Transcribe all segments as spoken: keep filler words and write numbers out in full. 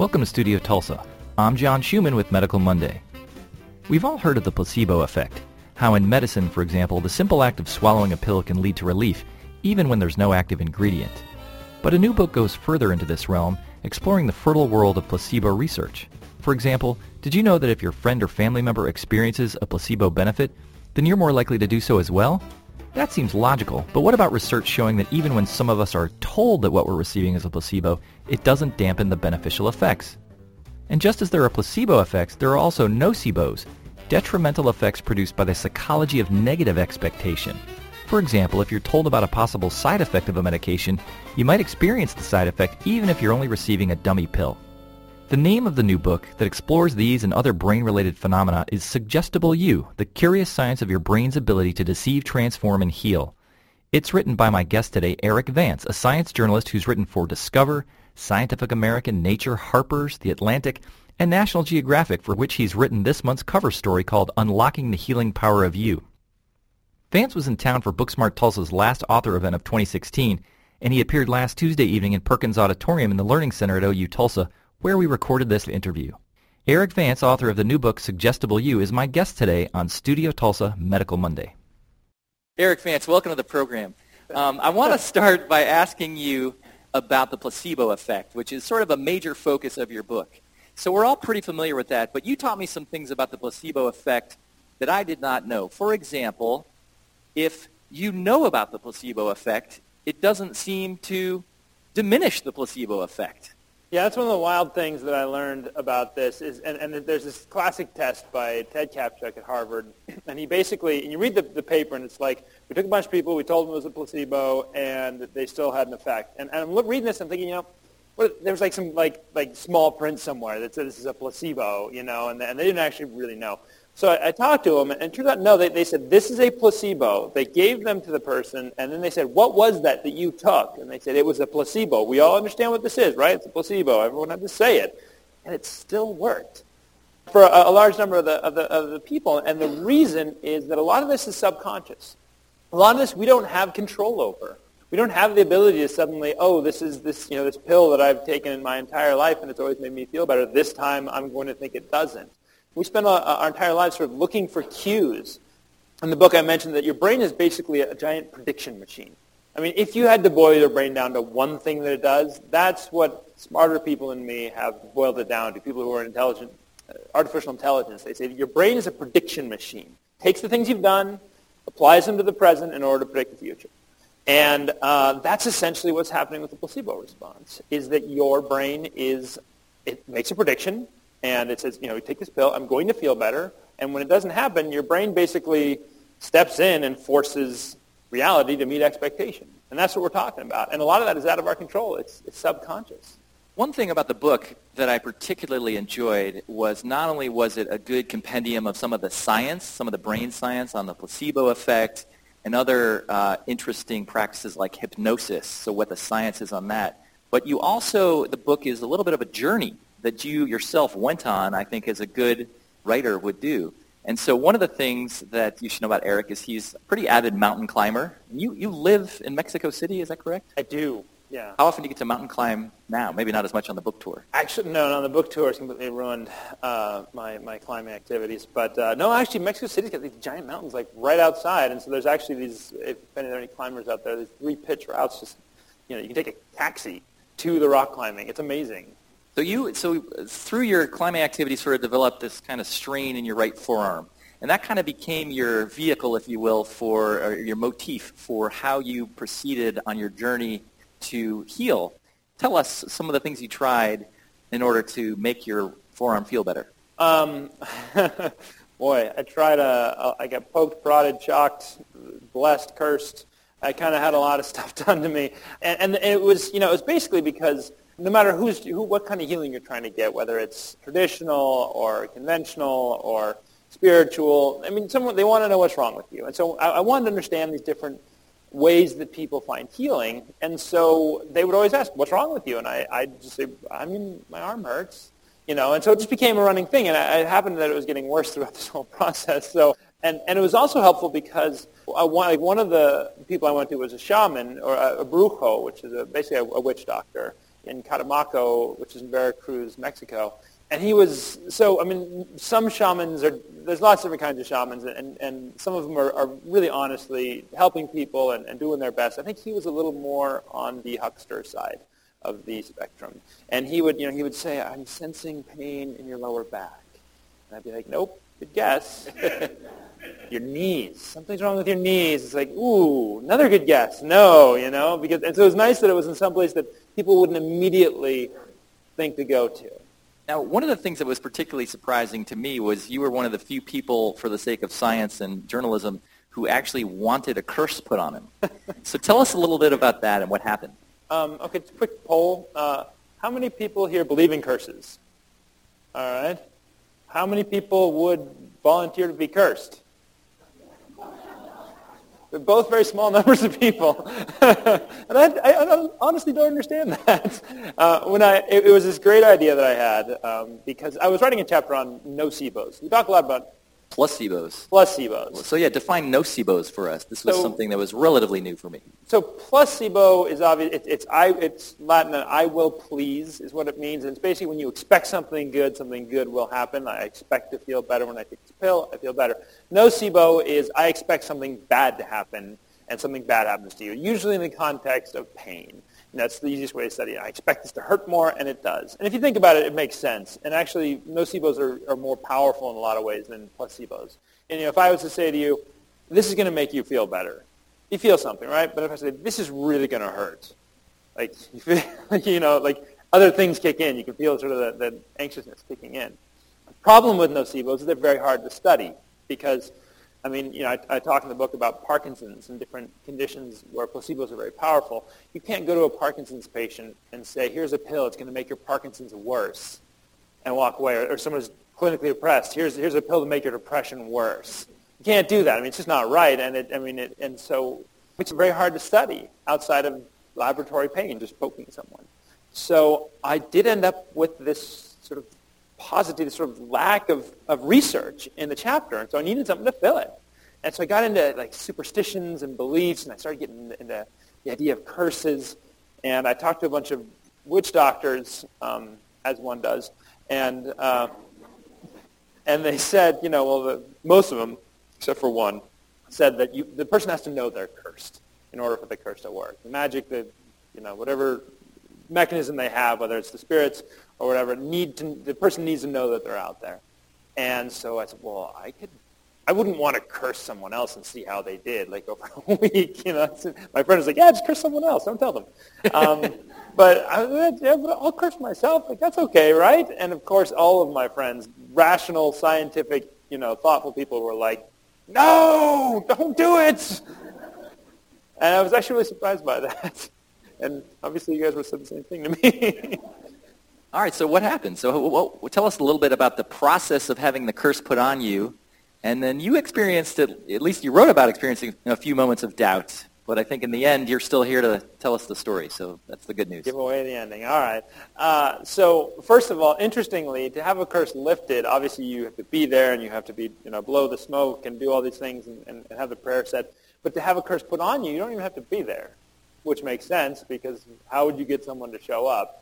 Welcome to Studio Tulsa. I'm John Schumann with Medical Monday. We've all heard of the placebo effect, how in medicine, for example, the simple act of swallowing a pill can lead to relief, even when there's no active ingredient. But a new book goes further into this realm, exploring the fertile world of placebo research. For example, did you know that if your friend or family member experiences a placebo benefit, then you're more likely to do so as well? That seems logical, but what about research showing that even when some of us are told that what we're receiving is a placebo, it doesn't dampen the beneficial effects? And just as there are placebo effects, there are also nocebos, detrimental effects produced by the psychology of negative expectation. For example, if you're told about a possible side effect of a medication, you might experience the side effect even if you're only receiving a dummy pill. The name of the new book that explores these and other brain-related phenomena is Suggestible You, the curious science of your brain's ability to deceive, transform, and heal. It's written by my guest today, Eric Vance, a science journalist who's written for Discover, Scientific American, Nature, Harper's, The Atlantic, and National Geographic, for which he's written this month's cover story called Unlocking the Healing Power of You. Vance was in town for Booksmart Tulsa's last author event of twenty sixteen, and he appeared last Tuesday evening in Perkins Auditorium in the Learning Center at O U Tulsa, where we recorded this interview. Eric Vance, author of the new book Suggestible You, is my guest today on Studio Tulsa Medical Monday. Eric Vance, welcome to the program. Um, I want to start by asking you about the placebo effect, which is sort of a major focus of your book. So we're all pretty familiar with that, but you taught me some things about the placebo effect that I did not know. For example, if you know about the placebo effect, it doesn't seem to diminish the placebo effect. Yeah, that's one of the wild things that I learned about this. Is, and, and there's this classic test by Ted Kaptchuk at Harvard, and he basically, and you read the, the paper, and it's like, we took a bunch of people, we told them it was a placebo, and they still had an effect. And, and I'm reading this, I'm thinking, you know, what, there was like some like like small print somewhere that said this is a placebo, you know, and, and they didn't actually really know. So I, I talked to them, and it turns out, no, they, they said, this is a placebo. They gave them to the person, and then they said, what was that that you took? And they said, it was a placebo. We all understand what this is, right? It's a placebo. Everyone had to say it. And it still worked for a, a large number of the, of, the, of the people. And the reason is that a lot of this is subconscious. A lot of this we don't have control over. We don't have the ability to suddenly, oh, this is this, you know, this pill that I've taken in my entire life, and it's always made me feel better. This time I'm going to think it doesn't. We spend our, our entire lives sort of looking for cues. In the book I mentioned that your brain is basically a giant prediction machine. I mean, if you had to boil your brain down to one thing that it does, that's what smarter people than me have boiled it down to, people who are intelligent, uh, artificial intelligence. They say your brain is a prediction machine. Takes the things you've done, applies them to the present in order to predict the future. And uh, that's essentially what's happening with the placebo response, is that your brain is, it makes a prediction, and it says, you know, you take this pill, I'm going to feel better. And when it doesn't happen, your brain basically steps in and forces reality to meet expectation. And that's what we're talking about. And a lot of that is out of our control. It's, it's subconscious. One thing about the book that I particularly enjoyed was not only was it a good compendium of some of the science, some of the brain science on the placebo effect, and other uh, interesting practices like hypnosis, so what the science is on that, but you also, the book is a little bit of a journey that you yourself went on, I think, as a good writer would do. And so one of the things that you should know about Eric is he's a pretty avid mountain climber. You you live in Mexico City, is that correct? I do, yeah. How often do you get to mountain climb now? Maybe not as much on the book tour. Actually, no, no, the book tour has completely ruined uh, my, my climbing activities. But uh, no, actually, Mexico City's got these giant mountains like right outside. And so there's actually these, if there are any climbers out there, there's three pitch routes. Just, you know, you can take a taxi to the rock climbing. It's amazing. So you, so through your climbing activity, sort of developed this kind of strain in your right forearm, and that kind of became your vehicle, if you will, for or your motif for how you proceeded on your journey to heal. Tell us some of the things you tried in order to make your forearm feel better. Um, boy, I tried. A, I got poked, prodded, shocked, blessed, cursed. I kind of had a lot of stuff done to me, and, and it was, you know, it was basically because no matter who's, who, what kind of healing you're trying to get, whether it's traditional or conventional or spiritual, I mean, someone, they want to know what's wrong with you. And so I, I wanted to understand these different ways that people find healing. And so they would always ask, what's wrong with you? And I, I'd just say, I mean, my arm hurts. You know, and so it just became a running thing. And I, it happened that it was getting worse throughout this whole process. So, and, and it was also helpful because I, like one of the people I went to was a shaman, or a, a brujo, which is a, basically a, a witch doctor. in Catemaco, which is in Veracruz, Mexico. And he was, so, I mean, some shamans are, there's lots of different kinds of shamans, and, and some of them are, are really honestly helping people and, and doing their best. I think he was a little more on the huckster side of the spectrum. And he would, you know, he would say, I'm sensing pain in your lower back. And I'd be like, nope, good guess. Your knees. Something's wrong with your knees. It's like, ooh, another good guess. No, you know, because, and so it was nice that it was in some place that people wouldn't immediately think to go to. Now, one of the things that was particularly surprising to me was you were one of the few people, for the sake of science and journalism, who actually wanted a curse put on him. So tell us a little bit about that and what happened. Um, okay, it's a quick poll. Uh, how many people here believe in curses? All right. How many people would volunteer to be cursed? They're both very small numbers of people. And I, I, I honestly don't understand that. Uh, when I, it, it was this great idea that I had um, because I was writing a chapter on nocebos. We talk a lot about placebos. Placebos. So yeah, define nocebos for us. This was so, something that was relatively new for me. So placebo is obvious. It, it's I. It's Latin. I will please is what it means. And it's basically when you expect something good, something good will happen. I expect to feel better when I take this pill. I feel better. Nocebo is I expect something bad to happen, and something bad happens to you. Usually in the context of pain. And that's the easiest way to study it. I expect this to hurt more, and it does. And if you think about it, it makes sense. And actually, nocebos are, are more powerful in a lot of ways than placebos. And you know, if I was to say to you, this is going to make you feel better, you feel something, right? But if I say, this is really going to hurt, like, you, feel, you know, like other things kick in. You can feel sort of the, the anxiousness kicking in. The problem with nocebos is they're very hard to study because I mean, you know, I, I talk in the book about Parkinson's and different conditions where placebos are very powerful. You can't go to a Parkinson's patient and say, here's a pill, it's going to make your Parkinson's worse, and walk away. Or, or someone who's clinically depressed, here's here's a pill to make your depression worse. You can't do that. I mean, it's just not right. And it, I mean, it, and so it's very hard to study outside of laboratory pain, just poking someone. So I did end up with this sort of positive sort of lack of, of research in the chapter, and so I needed something to fill it. And so I got into like superstitions and beliefs, and I started getting into the idea of curses, and I talked to a bunch of witch doctors, um, as one does, and uh, and they said, you know, well, the, most of them, except for one, said that you, the person has to know they're cursed in order for the curse to work. The magic, the, you know, whatever mechanism they have, whether it's the spirits or whatever, need to, the person needs to know that they're out there. And so I said, well, I could, I wouldn't want to curse someone else and see how they did, like over a week, you know. My friend was like, yeah, just curse someone else, don't tell them. Um, but I was, yeah, but I'll curse myself, like that's okay, right? And of course, all of my friends, rational, scientific, you know, thoughtful people were like, no, don't do it. And I was actually really surprised by that. And obviously you guys would have said the same thing to me. All right, so what happened? So well, tell us a little bit about the process of having the curse put on you. And then you experienced it, at least you wrote about experiencing a few moments of doubt. But I think in the end, you're still here to tell us the story. So that's the good news. Give away the ending. All right. Uh, so first of all, interestingly, to have a curse lifted, obviously you have to be there and you have to be, you know, blow the smoke and do all these things and, and have the prayer said. But to have a curse put on you, you don't even have to be there, which makes sense because how would you get someone to show up?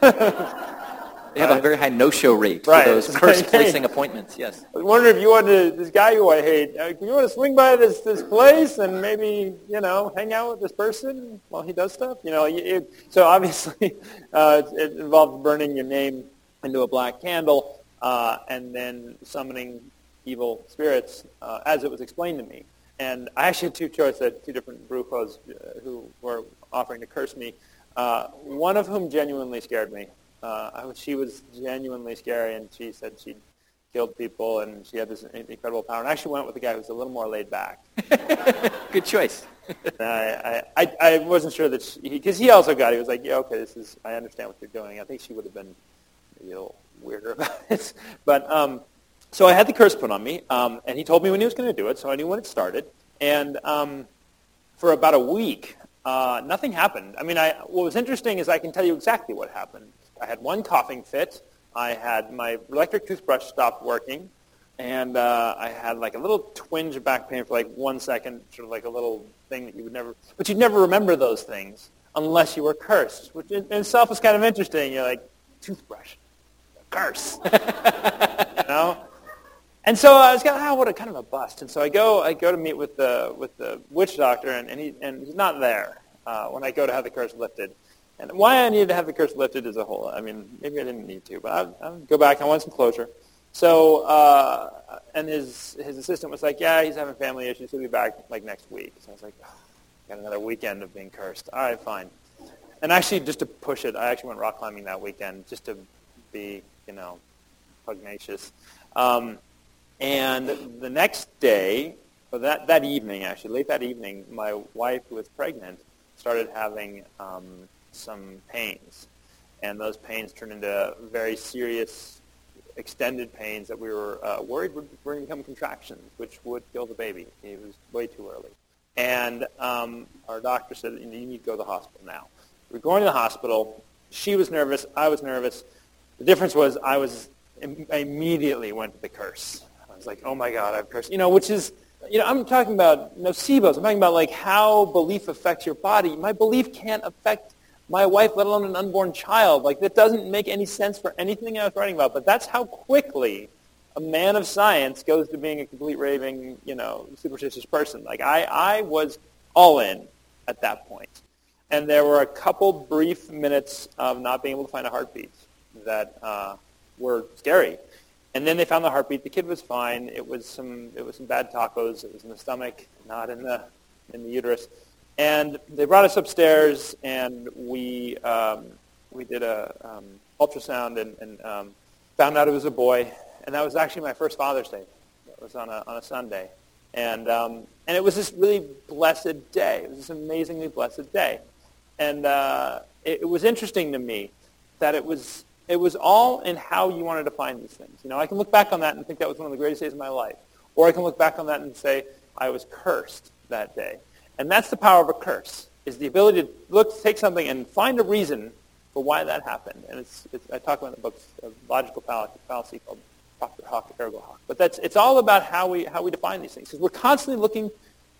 They have a very high no-show rate for right. those curse placing appointments, yes. I was wondering if you wanted to, this guy who I hate, uh, you want to swing by this, this place and maybe, you know, hang out with this person while he does stuff? You know, it, so obviously uh, it, it involves burning your name into a black candle uh, and then summoning evil spirits uh, as it was explained to me. And I actually had two choices, I had two different brujos uh, who were offering to curse me, uh, one of whom genuinely scared me. Uh, I, she was genuinely scary, and she said she'd killed people, and she had this incredible power. And I actually went with the guy who was a little more laid back. Good choice. I, I, I wasn't sure that she, because he also got it. He was like, yeah, okay, this is, I understand what you're doing. I think she would have been maybe a little weirder about it. But um, so I had the curse put on me, um, and he told me when he was going to do it, so I knew when it started. And um, for about a week, uh, nothing happened. I mean, I, what was interesting is I can tell you exactly what happened. I had one coughing fit. I had my electric toothbrush stopped working, and uh, I had like a little twinge of back pain for like one second, sort of like a little thing that you would never, but you'd never remember those things. unless you were cursed, which in itself is kind of interesting. You're like, toothbrush, curse, you know? And so I was kind of, oh, what a kind of a bust. And so I go, I go to meet with the with the witch doctor, and, and he and he's not there uh, when I go to have the curse lifted. And why I needed to have the curse lifted is a whole. I mean, maybe I didn't need to, but I'll, I'll go back. I want some closure. So, uh, and his his assistant was like, yeah, he's having family issues. He'll be back like next week. So I was like, oh, got another weekend of being cursed. All right, fine. And actually, just to push it, I actually went rock climbing that weekend just to be, you know, pugnacious. Um, and the next day, or that, that evening, actually, late that evening, my wife, who was pregnant, started having um, some pains. And those pains turned into very serious, extended pains that we were uh, worried would, were going to become contractions, which would kill the baby. It was way too early. And um, our doctor said, you need to go to the hospital now. We were going to the hospital. She was nervous. I was nervous. The difference was I was I immediately went to the curse. I was like, oh, my God, I've cursed. You know, which is, you know, I'm talking about nocebos. I'm talking about, like, how belief affects your body. My belief can't affect my wife, let alone an unborn child. Like, that doesn't make any sense for anything I was writing about. But that's how quickly a man of science goes to being a complete raving, you know, superstitious person. Like, I, I was all in at that point. And there were a couple brief minutes of not being able to find a heartbeat that uh, were scary. And then they found the heartbeat. The kid was fine. It was some it was some bad tacos. It was in the stomach, not in the in the uterus. And they brought us upstairs, and we um, we did a um, ultrasound and, and um, found out it was a boy. And that was actually my first Father's Day. It was on a on a Sunday, and um, and it was this really blessed day. It was this amazingly blessed day, and uh, it, it was interesting to me that it was it was all in how you wanted to find these things. You know, I can look back on that and think that was one of the greatest days of my life, or I can look back on that and say I was cursed that day. And that's the power of a curse, is the ability to look, take something and find a reason for why that happened. And it's, it's I talk about in the book, a logical fallacy called Propter hoc ergo hoc. But that's it's all about how we how we define these things. Because we're constantly looking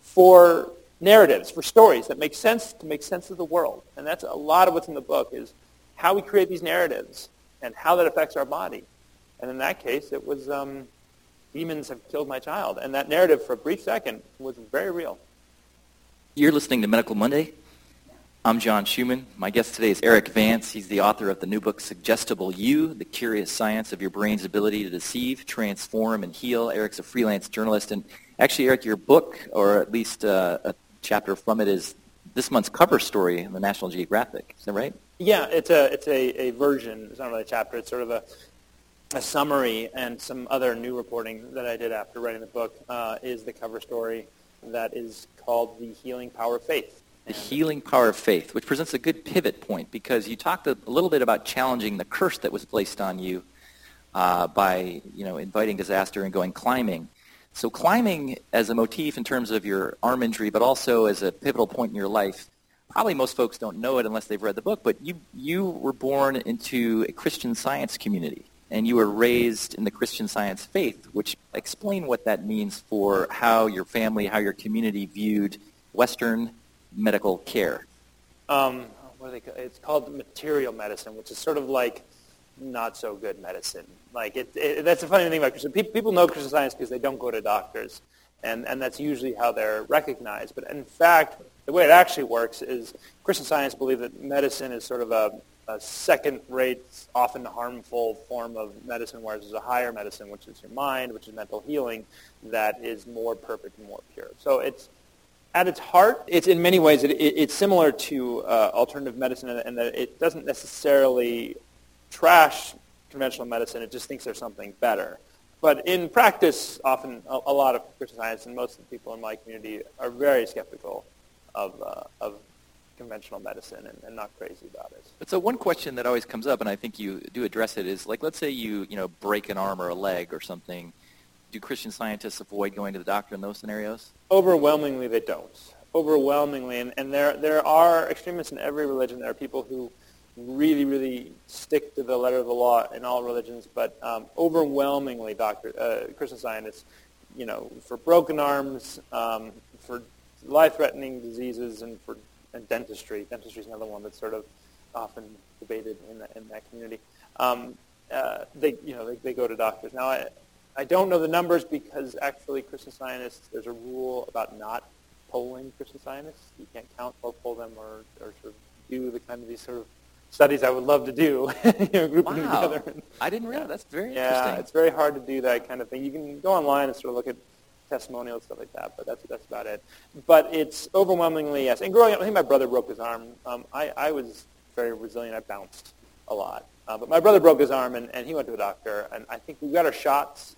for narratives, for stories that make sense to make sense of the world. And that's a lot of what's in the book, is how we create these narratives and how that affects our body. And in that case, it was um, demons have killed my child. And that narrative, for a brief second, was very real. You're listening to Medical Monday. I'm John Schumann. My guest today is Eric Vance. He's the author of the new book, Suggestible You, The Curious Science of Your Brain's Ability to Deceive, Transform, and Heal. Eric's a freelance journalist. And actually, Eric, your book, or at least uh, a chapter from it, is this month's cover story in the National Geographic. Is that right? Yeah, it's a it's a, a version. It's not really a chapter. It's sort of a, a summary, and some other new reporting that I did after writing the book uh, is the cover story that is called The Healing Power of Faith. The Healing Power of Faith, which presents a good pivot point, because you talked a, a little bit about challenging the curse that was placed on you uh, by, you know, inviting disaster and going climbing. So climbing as a motif in terms of your arm injury, but also as a pivotal point in your life, probably most folks don't know it unless they've read the book, but you you were born into a Christian Science community, and you were raised in the Christian Science faith, which explain what that means for how your family, how your community viewed Western medical care. Um, what do they call it? It's called material medicine, which is sort of like not so good medicine. Like it, it that's the funny thing about Christian people. People know Christian Science because they don't go to doctors, and and that's usually how they're recognized. But in fact, the way it actually works is Christian Science believe that medicine is sort of a, a second-rate, often harmful form of medicine, whereas there's a higher medicine, which is your mind, which is mental healing, that is more perfect and more pure. So it's at its heart, it's in many ways, it, it, it's similar to uh, alternative medicine in that it doesn't necessarily trash conventional medicine. It just thinks there's something better. But in practice, often a, a lot of Christian Science and most of the people in my community are very skeptical of uh, of conventional medicine and, and not crazy about it. But so one question that always comes up, and I think you do address it, is like, let's say you you know break an arm or a leg or something. Do Christian Scientists avoid going to the doctor in those scenarios? Overwhelmingly, they don't. Overwhelmingly, and, and there there are extremists in every religion. There are people who really, really stick to the letter of the law in all religions, but um, overwhelmingly, doctor uh, Christian Scientists, you know, for broken arms, um, for life-threatening diseases, and for and dentistry. Dentistry is another one that's sort of often debated in that, in that community. Um, uh, they, you know, they, they go to doctors. Now, I, I don't know the numbers because actually Christian Scientists, there's a rule about not polling Christian Scientists. You can't count or poll them or, or sort of do the kind of these sort of studies I would love to do, you know, grouping them Wow. together. And, I didn't realize. That's very yeah, interesting. it's very hard to do that kind of thing. You can go online and sort of look at testimonials, stuff like that, but that's that's about it. But it's overwhelmingly yes. And growing up, I think my brother broke his arm. Um, I, I was very resilient. I bounced a lot. Uh, but my brother broke his arm, and, and he went to a doctor. And I think we got our shots,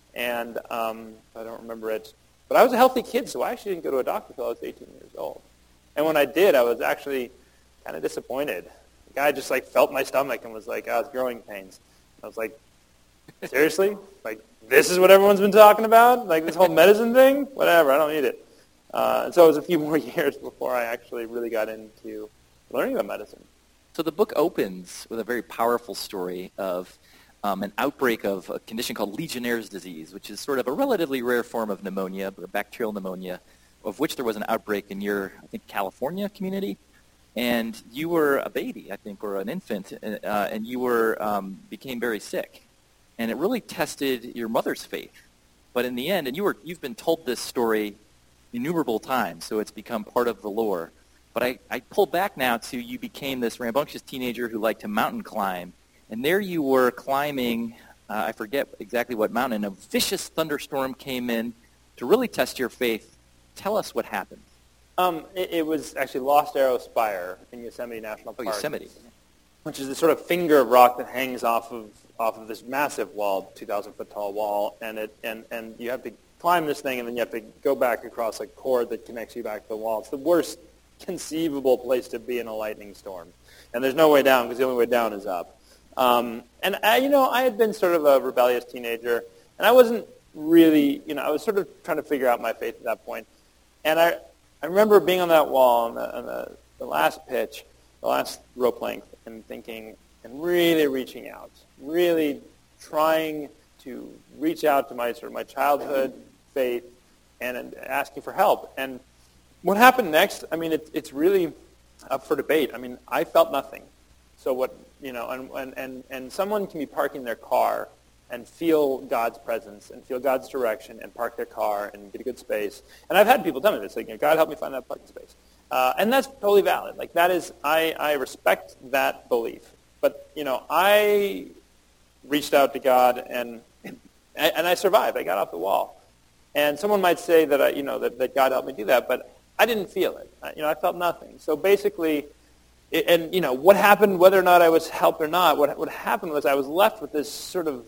and um, I don't remember it. But I was a healthy kid, so I actually didn't go to a doctor until I was eighteen years old. And when I did, I was actually kind of disappointed. The guy just like felt my stomach and was like, "I was growing pains." I was like, "Seriously? Like this is what everyone's been talking about? Like this whole medicine thing? Whatever, I don't need it." Uh, and so it was a few more years before I actually really got into learning about medicine. So the book opens with a very powerful story of um, an outbreak of a condition called Legionnaire's disease, which is sort of a relatively rare form of pneumonia, or bacterial pneumonia, of which there was an outbreak in your, I think, California community. And you were a baby, I think, or an infant, uh, and you were um, became very sick. And it really tested your mother's faith. But in the end, and you were, you've been told this story innumerable times, so it's become part of the lore. But I, I pull back now to you became this rambunctious teenager who liked to mountain climb. And there you were climbing, uh, I forget exactly what mountain, and a vicious thunderstorm came in to really test your faith. Tell us what happened. Um, it, it was actually Lost Arrow Spire in Yosemite National Oh, Park. Yosemite. Which is this sort of finger of rock that hangs off of off of this massive wall, two thousand foot tall wall, and it and, and you have to climb this thing, and then you have to go back across a cord that connects you back to the wall. It's the worst conceivable place to be in a lightning storm, and there's no way down because the only way down is up. Um, and I, you know, I had been sort of a rebellious teenager, and I wasn't really, you know, I was sort of trying to figure out my faith at that point. And I, I remember being on that wall on the, on the, the last pitch, the last rope length, and thinking, and really reaching out, really trying to reach out to my sort of my childhood faith, and, and asking for help. And what happened next? I mean, it, it's really up for debate. I mean, I felt nothing. So what, you know, and, and, and, and someone can be parking their car and feel God's presence and feel God's direction and park their car and get a good space. And I've had people tell me this, like, you know, God help me find that parking space. Uh, and that's totally valid. Like, that is, I, I respect that belief. But, you know, I reached out to God, and and I survived. I got off the wall. And someone might say that, I, you know, that, that God helped me do that, but I didn't feel it. I, you know, I felt nothing. So basically, it, and, you know, what happened, whether or not I was helped or not, what, what happened was I was left with this sort of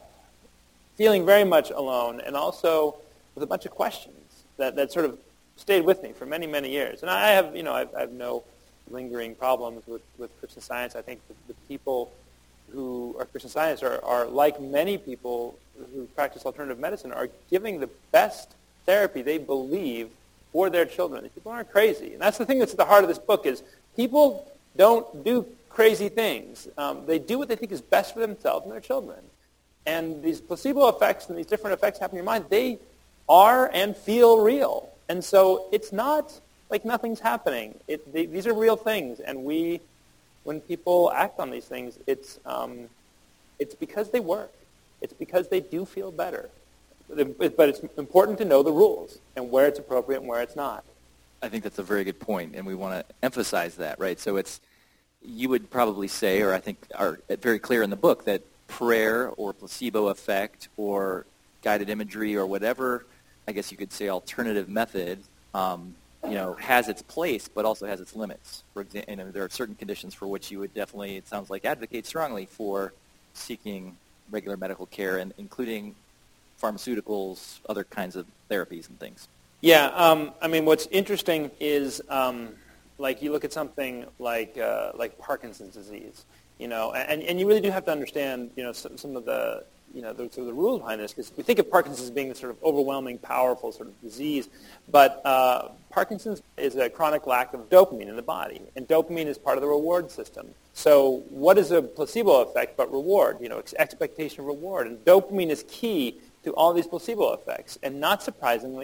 feeling very much alone, and also with a bunch of questions that, that sort of stayed with me for many, many years. And I have, you know, I've, I have no lingering problems with, with Christian Science. I think the, the people who are Christian Scientists are, are, like many people who practice alternative medicine, are giving the best therapy they believe for their children. These people aren't crazy. And that's the thing that's at the heart of this book is people don't do crazy things. Um, they do what they think is best for themselves and their children. And these placebo effects and these different effects happen in your mind, they are and feel real. And so it's not like nothing's happening. It, they, these are real things. And we, when people act on these things, it's, um, it's because they work. It's because they do feel better. But it's important to know the rules and where it's appropriate and where it's not. I think that's a very good point, and we want to emphasize that, right? So it's, you would probably say, or I think are very clear in the book, that prayer or placebo effect or guided imagery or whatever, I guess you could say alternative method, um, you know, has its place, but also has its limits. For example, you know, there are certain conditions for which you would definitely, it sounds like, advocate strongly for seeking regular medical care, and including pharmaceuticals, other kinds of therapies and things. Yeah, um, I mean, what's interesting is, um, like, you look at something like uh, like Parkinson's disease, you know, and, and you really do have to understand, you know, some, some of the, you know, the, sort of the rules behind this, because we think of Parkinson's as being this sort of overwhelming, powerful sort of disease, but uh, Parkinson's is a chronic lack of dopamine in the body, and dopamine is part of the reward system. So what is a placebo effect but reward, you know, ex- expectation of reward, and dopamine is key to all these placebo effects, and not surprisingly,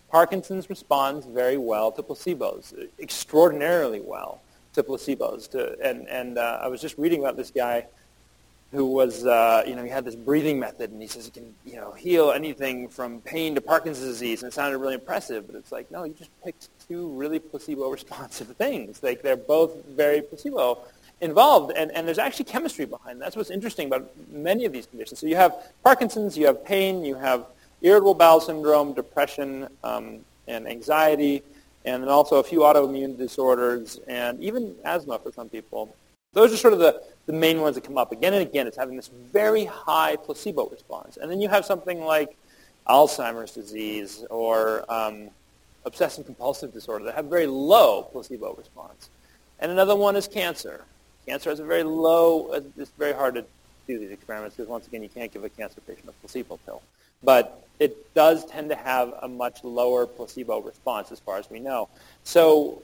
Parkinson's responds very well to placebos, extraordinarily well to placebos. To, and and uh, I was just reading about this guy who was, uh, you know, he had this breathing method, and he says he can, you know, heal anything from pain to Parkinson's disease, and it sounded really impressive. But it's like, no, you just picked two really placebo-responsive things. Like, they're both very placebo involved, and, and there's actually chemistry behind that. That's what's interesting about many of these conditions. So you have Parkinson's, you have pain, you have irritable bowel syndrome, depression, um, and anxiety, and then also a few autoimmune disorders, and even asthma for some people. Those are sort of the, the main ones that come up. Again and again, it's having this very high placebo response. And then you have something like Alzheimer's disease or um, obsessive-compulsive disorder that have very low placebo response. And another one is cancer. Cancer has a very low, it's very hard to do these experiments because, once again, you can't give a cancer patient a placebo pill. But it does tend to have a much lower placebo response as far as we know. So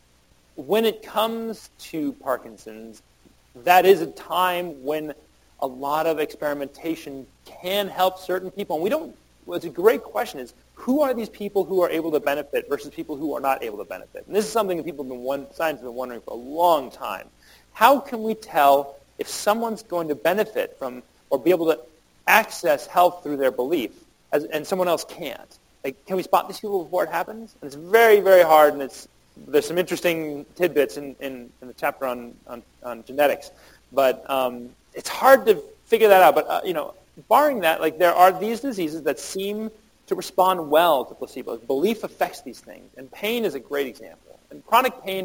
when it comes to Parkinson's, that is a time when a lot of experimentation can help certain people. And we don't, well, it's a great question is, who are these people who are able to benefit versus people who are not able to benefit? And this is something that people have been, one, scientists have been wondering for a long time. How can we tell if someone's going to benefit from or be able to access health through their belief as, and someone else can't? Like, can we spot these people before it happens? And it's very, very hard, and it's there's some interesting tidbits in, in, in the chapter on, on, on genetics, but um, it's hard to figure that out. But uh, you know, barring that, like there are these diseases that seem to respond well to placebos. Belief affects these things, and pain is a great example. And chronic pain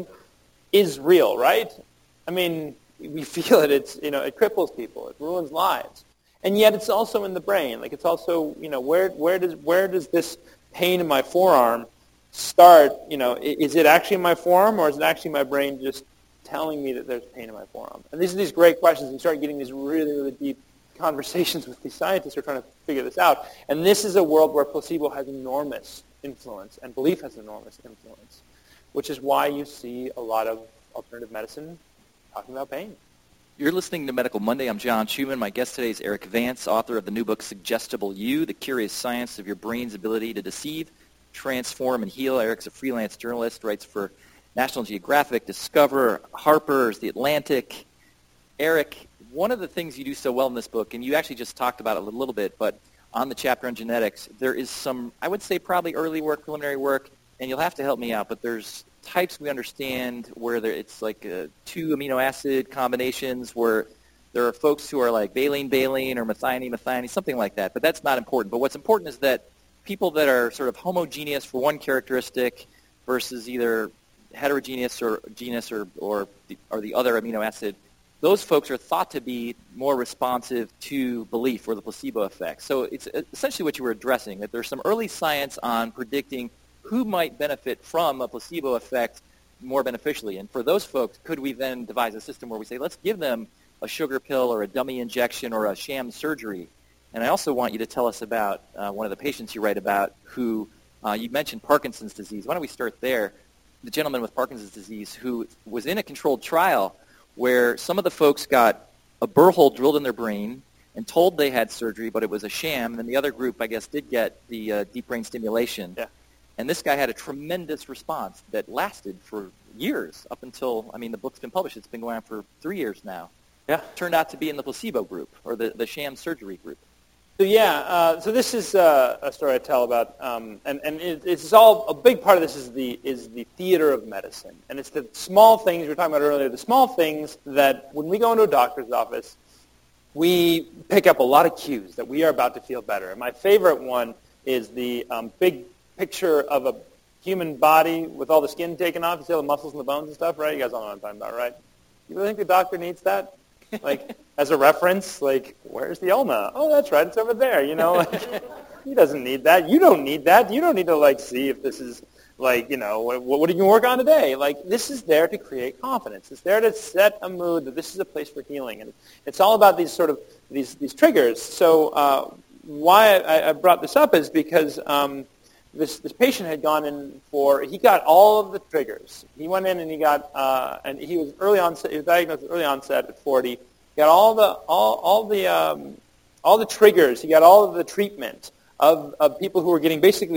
is real, right? I mean, we feel it. It's you know, it cripples people. It ruins lives, and yet it's also in the brain. Like it's also you know, where where does where does this pain in my forearm start, you know, is it actually in my forearm, or is it actually my brain just telling me that there's pain in my forearm? And these are these great questions, and you start getting these really, really deep conversations with these scientists who are trying to figure this out. And this is a world where placebo has enormous influence, and belief has enormous influence, which is why you see a lot of alternative medicine talking about pain. You're listening to Medical Monday. I'm John Schumann. My guest today is Eric Vance, author of the new book, Suggestible You, The Curious Science of Your Brain's Ability to Deceive, Transform, and Heal. Eric's a freelance journalist, writes for National Geographic, Discover, Harper's, The Atlantic. Eric, one of the things you do so well in this book, and you actually just talked about it a little bit, but on the chapter on genetics, there is some, I would say probably early work, preliminary work, and you'll have to help me out, but there's types we understand where there, it's like uh, two amino acid combinations where there are folks who are like valine, valine, or methionine, methionine, something like that, but that's not important. But what's important is that people that are sort of homogeneous for one characteristic versus either heterogeneous or genus or, or, the, or the other amino acid, those folks are thought to be more responsive to belief or the placebo effect. So it's essentially what you were addressing, that there's some early science on predicting who might benefit from a placebo effect more beneficially. And for those folks, could we then devise a system where we say, let's give them a sugar pill or a dummy injection or a sham surgery? And I also want you to tell us about uh, one of the patients you write about who, uh, you mentioned Parkinson's disease. Why don't we start there? The gentleman with Parkinson's disease who was in a controlled trial where some of the folks got a burr hole drilled in their brain and told they had surgery, but it was a sham. And then the other group, I guess, did get the uh, deep brain stimulation. Yeah. And this guy had a tremendous response that lasted for years up until, I mean, the book's been published. It's been going on for three years now. Yeah. Turned out to be in the placebo group or the, the sham surgery group. So yeah, uh, so this is uh, a story I tell about, um, and and it, it's all a big part of this is the is the theater of medicine, and it's the small things we were talking about earlier. The small things that when we go into a doctor's office, we pick up a lot of cues that we are about to feel better. And my favorite one is the um, big picture of a human body with all the skin taken off. You see all the muscles and the bones and stuff, right? You guys all know what I'm talking about, right? You really think the doctor needs that? Like, as a reference, like, where's the ulna? Oh, that's right, it's over there, you know? Like, he doesn't need that. You don't need that. You don't need to, like, see if this is, like, you know, what, what did you work on today? Like, this is there to create confidence. It's there to set a mood that this is a place for healing. And it's all about these sort of, these, these triggers. So uh, why I, I brought this up is because um, this, this patient had gone in for, he got all of the triggers. He went in and he got, uh, and he was early onset, he was diagnosed with early onset at forty. He got all the, all, all the, um, all the triggers. He got all of the treatment of, of people who were getting basically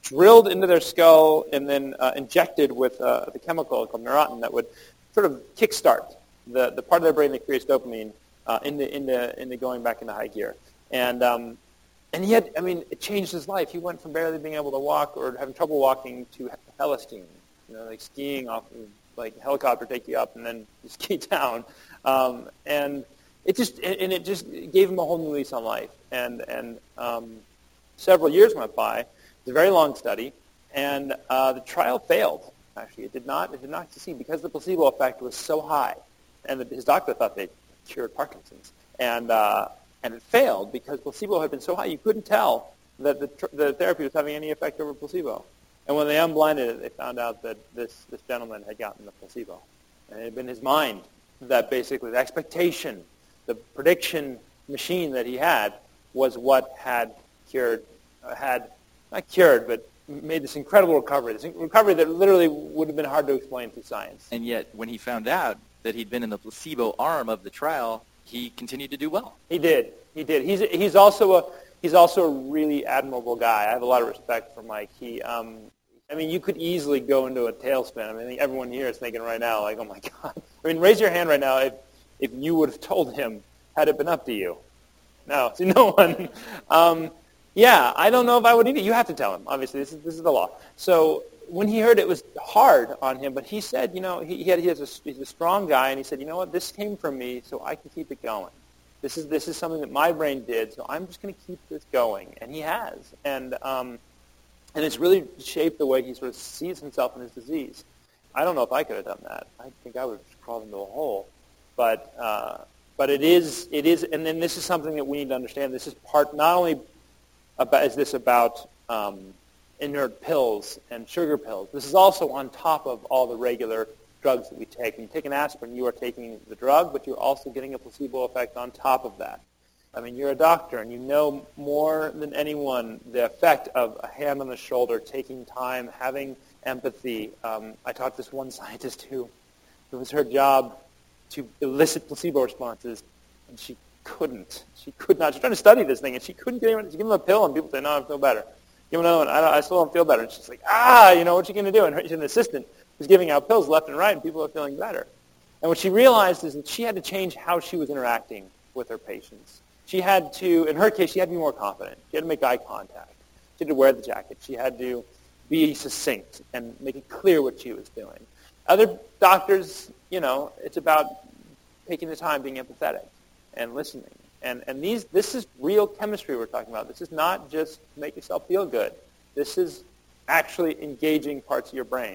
drilled into their skull and then uh, injected with uh, the chemical called neurotin that would sort of kickstart the, the part of their brain that creates dopamine uh, into, into, into going back into high gear. And um, and he had, I mean, it changed his life. He went from barely being able to walk or having trouble walking to heli-skiing, you know, like skiing off of, like a helicopter take you up and then you ski down. Um, and it just and it just gave him a whole new lease on life. And, and um, several years went by. It was a very long study, and uh, the trial failed. Actually, it did not. It did not succeed because the placebo effect was so high, and the, his doctor thought they cured Parkinson's, and uh, and it failed because placebo had been so high you couldn't tell that the tr- the therapy was having any effect over placebo. And when they unblinded it, they found out that this this gentleman had gotten the placebo, and it had been his mind that basically the expectation, the prediction machine that he had was what had cured, uh, had not cured, but made this incredible recovery, this recovery that literally would have been hard to explain through science. And yet, when he found out that he'd been in the placebo arm of the trial, he continued to do well. He did. He did. He's he's also a he's also a really admirable guy. I have a lot of respect for Mike. He, um, I mean, you could easily go into a tailspin. I mean, I think everyone here is thinking right now, like, oh my God. I mean, raise your hand right now if if you would have told him had it been up to you. No, see, no one. Um, Yeah, I don't know if I would either. You have to tell him. Obviously, this is this is the law. So when he heard it was hard on him, but he said, you know, he, he had he has a, he's a strong guy, and he said, you know what, this came from me, so I can keep it going. This is this is something that my brain did, so I'm just going to keep this going, and he has, and um, and it's really shaped the way he sort of sees himself in his disease. I don't know if I could have done that. I think I would have just crawled into a hole, but uh, but it is it is, and then this is something that we need to understand. This is part not only About, is this about um, inert pills and sugar pills? This is also on top of all the regular drugs that we take. When you take an aspirin, you are taking the drug, but you're also getting a placebo effect on top of that. I mean, you're a doctor, and you know more than anyone the effect of a hand on the shoulder, taking time, having empathy. Um, I taught this one scientist who it was her job to elicit placebo responses, and she couldn't. She could not. She's trying to study this thing, and she couldn't get anyone. She give him a pill, and people say, "No, I feel better." Give him another one. I, don't, I still don't feel better. And she's like, "Ah, you know, what you going to do?" And her, she's an assistant who's giving out pills left and right, and people are feeling better. And what she realized is that she had to change how she was interacting with her patients. She had to, in her case, she had to be more confident. She had to make eye contact. She had to wear the jacket. She had to be succinct and make it clear what she was doing. Other doctors, you know, it's about taking the time, being empathetic and listening. And and these this is real chemistry we're talking about. This is not just to make yourself feel good. This is actually engaging parts of your brain.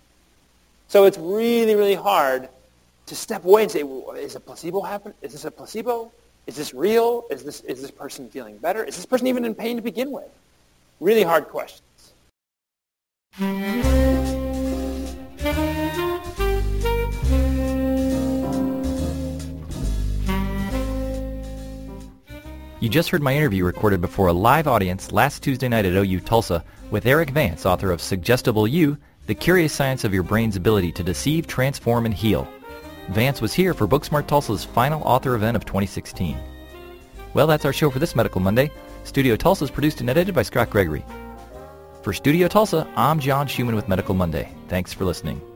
So it's really, really hard to step away and say, well, is a placebo happen? Is this a placebo? Is this real? Is this is this person feeling better? Is this person even in pain to begin with? Really hard questions. You just heard my interview recorded before a live audience last Tuesday night at O U Tulsa with Eric Vance, author of Suggestible You, The Curious Science of Your Brain's Ability to Deceive, Transform, and Heal. Vance was here for Booksmart Tulsa's final author event of twenty sixteen. Well, that's our show for this Medical Monday. Studio Tulsa is produced and edited by Scott Gregory. For Studio Tulsa, I'm John Schumann with Medical Monday. Thanks for listening.